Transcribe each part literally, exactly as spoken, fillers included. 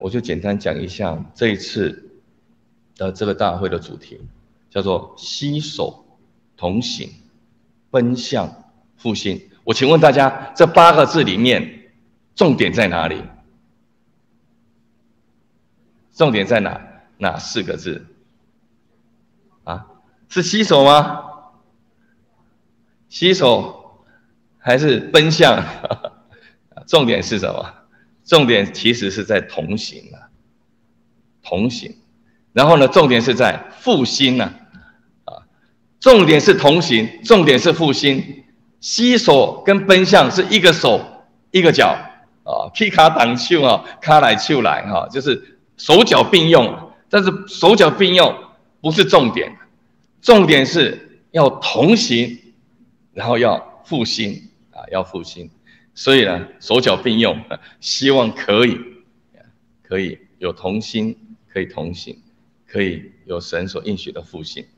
我就简单讲一下这一次的这个大会的主题，叫做携手同行，奔向复兴。我请问大家，这八个字里面重点在哪里？重点在哪？哪四个字？啊，是携手吗？携手还是奔向？重点是什么？重点其实是在同行啊，同行。然后呢，重点是在复兴啊，啊，重点是同行，重点是复兴。携手跟奔向是一个手一个脚啊，踢卡挡袖啊，卡来袖来哈，就是手脚并用。但是手脚并用不是重点，重点是要同行，然后要复兴啊，要复兴。所以呢，手脚并用，希望可以，可以有同心，可以同行，可以有神所应许的复兴。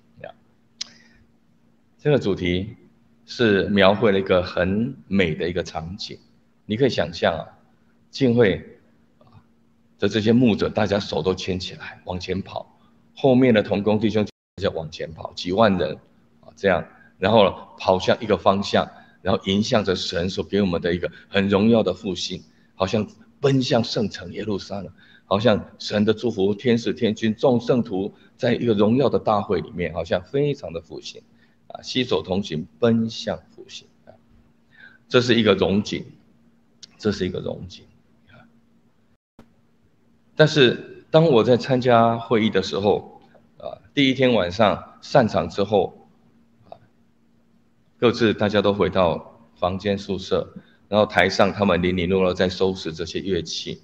这个主题是描绘了一个很美的一个场景，你可以想象啊，敬会的这些牧者，大家手都牵起来往前跑，后面的同工弟兄大家往前跑，几万人啊，这样，然后跑向一个方向。然后迎向着神所给我们的一个很荣耀的复兴，好像奔向圣城耶路撒冷，好像神的祝福，天使天君众圣徒在一个荣耀的大会里面，好像非常的复兴啊，携手同行，奔向复兴啊，这是一个荣景，这是一个荣景啊。但是当我在参加会议的时候啊，第一天晚上散场之后。各自大家都回到房间宿舍，然后台上他们零零落落在收拾这些乐器。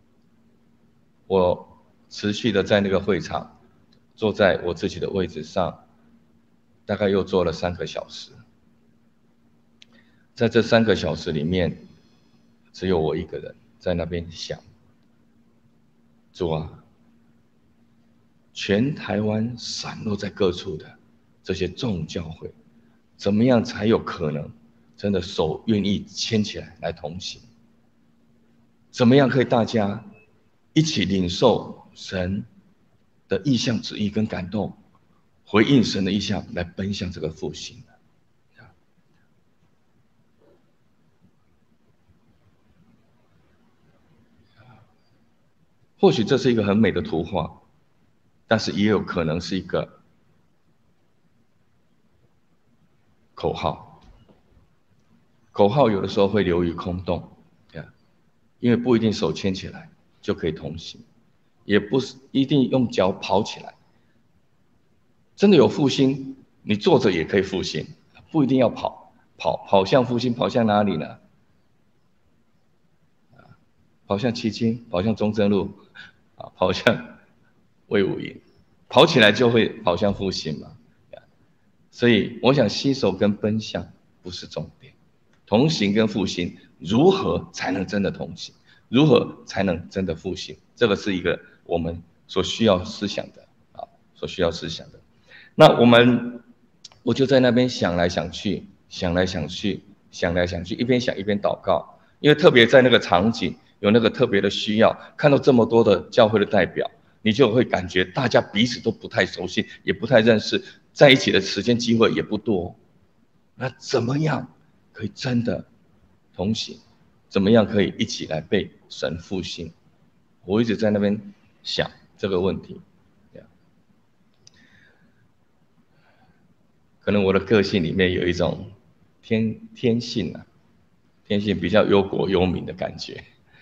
我持续的在那个会场，坐在我自己的位置上，大概又坐了三个小时。在这三个小时里面，只有我一个人在那边想：主啊，全台湾散落在各处的这些众教会。怎么样才有可能真的手愿意牵起来来同行？怎么样可以大家一起领受神的意向旨意跟感动，回应神的意向来奔向这个复兴呢？或许这是一个很美的图画，但是也有可能是一个口号，口号有的时候会流于空洞，因为不一定手牵起来就可以同行，也不是一定用脚跑起来。真的有复兴，你坐着也可以复兴，不一定要跑，跑跑向复兴，跑向哪里呢？跑向旗津，跑向中正路，啊，跑向卫武营，跑起来就会跑向复兴嘛。所以我想携手跟奔向不是重点，同行跟复兴如何才能真的同行，如何才能真的复兴，这个是一个我们所需要思想的啊，所需要思想的。那我们我就在那边想来想去，想来想去，想来想去，一边想一边祷告，因为特别在那个场景有那个特别的需要，看到这么多的教会的代表，你就会感觉大家彼此都不太熟悉，也不太认识，在一起的时间机会也不多。那怎么样可以真的同行？怎么样可以一起来被神复兴？我一直在那边想这个问题。可能我的个性里面有一种天天性啊，天性比较忧国忧民的感觉。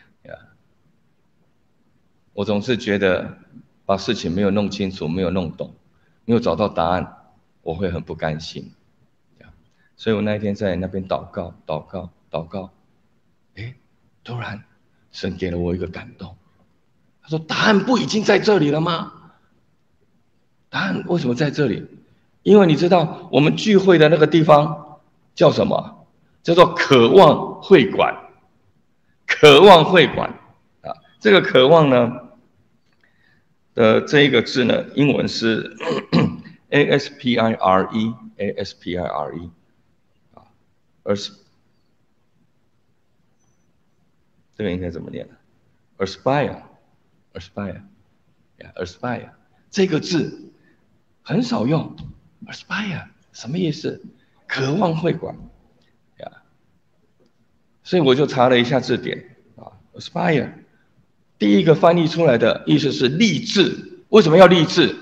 我总是觉得把事情没有弄清楚，没有弄懂，没有找到答案，我会很不甘心。所以我那一天在那边祷告，祷告，祷告，哎，突然神给了我一个感动，他说：“答案不已经在这里了吗？答案为什么在这里？因为你知道我们聚会的那个地方叫什么？叫做渴望会馆。渴望会馆啊，这个渴望呢的这一个字呢，英文是 A S P I R E A S P I R E 啊，而是这个应该怎么念呢？ Aspire aspire， aspire 这个字很少用 ，aspire 什么意思？渴望会馆呀。所以我就查了一下字典啊 ，aspire 第一个翻译出来的意思是立志。为什么要立志？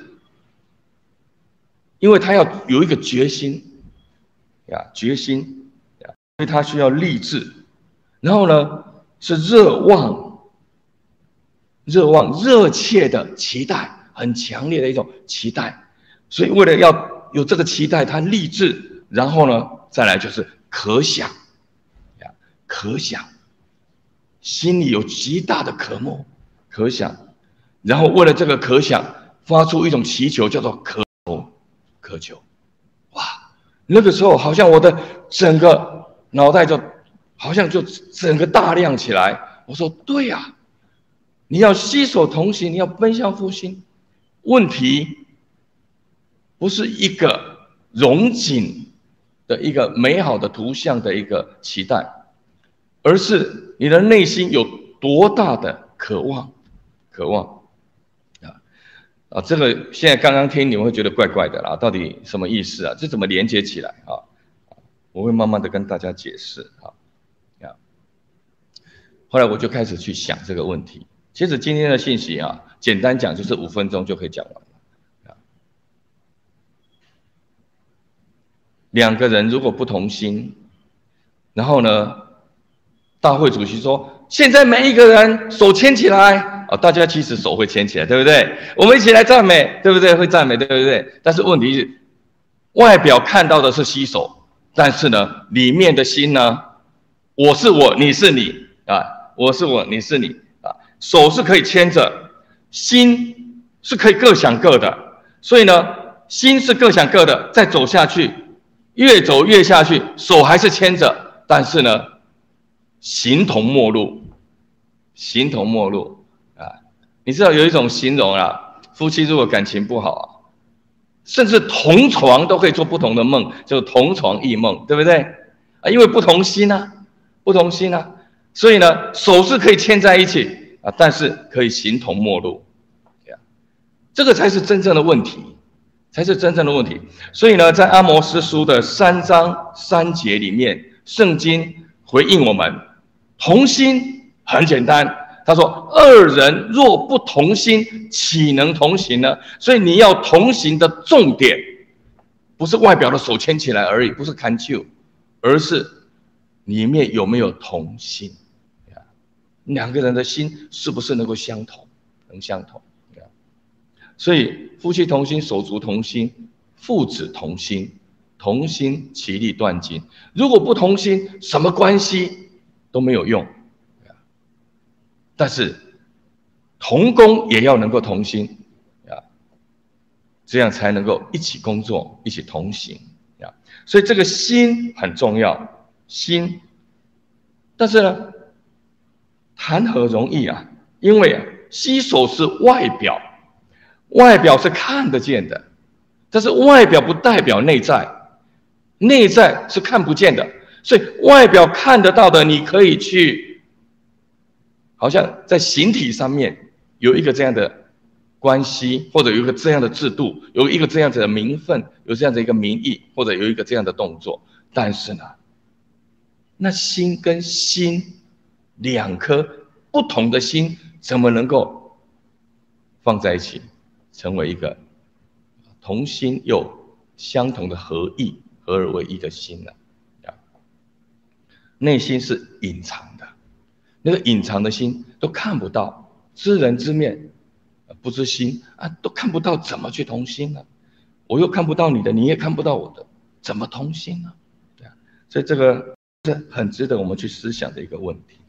因为他要有一个决心呀，决心呀，所以他需要立志。然后呢，是热望。热望、热切的期待，很强烈的一种期待，所以为了要有这个期待，他立志，然后呢，再来就是可想，呀，可想，心里有极大的渴慕，可想，然后为了这个可想，发出一种祈求，叫做渴求，渴求，哇，那个时候好像我的整个脑袋就好像就整个大亮起来，我说对呀、啊。你要携手同行，你要奔向复兴。问题不是一个荣景的一个美好的图像的一个期待，而是你的内心有多大的渴望，渴望啊啊！这个现在刚刚听你们会觉得怪怪的啦，到底什么意思啊？这怎么连接起来啊？我会慢慢的跟大家解释啊啊。后来我就开始去想这个问题。其实今天的信息啊，简单讲就是五分钟就可以讲完了。两个人如果不同心，然后呢，大会主席说，现在每一个人手牵起来啊，大家其实手会牵起来，对不对？我们一起来赞美，对不对？会赞美，对不对？但是问题是，外表看到的是携手，但是呢，里面的心呢，我是我，你是你啊，我是我，你是你。手是可以牵着，心是可以各想各的，所以呢，心是各想各的，再走下去，越走越下去，手还是牵着，但是呢，形同陌路，形同陌路啊！你知道有一种形容啊，夫妻如果感情不好啊，甚至同床都可以做不同的梦，就是同床异梦，对不对？啊，因为不同心啊，不同心啊，所以呢，手是可以牵在一起。啊，但是可以形同陌路，这个才是真正的问题，才是真正的问题。所以呢，在阿摩司书的三章三节里面，圣经回应我们，同心很简单，他说：“二人若不同心，岂能同行呢？”所以你要同行的重点，不是外表的手牵起来而已，不是看就，而是里面有没有同心。两个人的心是不是能够相同，能相同？所以夫妻同心，手足同心，父子同心，同心其利断金。如果不同心，什么关系都没有用。但是同工也要能够同心，这样才能够一起工作，一起同行。所以这个心很重要，心。但是呢？谈何容易啊！因为啊，携手是外表，外表是看得见的，但是外表不代表内在，内在是看不见的。所以外表看得到的，你可以去，好像在形体上面有一个这样的关系，或者有一个这样的制度，有一个这样子的名分，有这样的一个名义，或者有一个这样的动作。但是呢，那心跟心。两颗不同的心怎么能够放在一起，成为一个同心又相同的合一、合而为一的心呢？内心是隐藏的，那个隐藏的心都看不到，知人知面不知心啊，都看不到，怎么去同心呢？我又看不到你的，你也看不到我的，怎么同心呢？对啊，所以这个是很值得我们去思想的一个问题。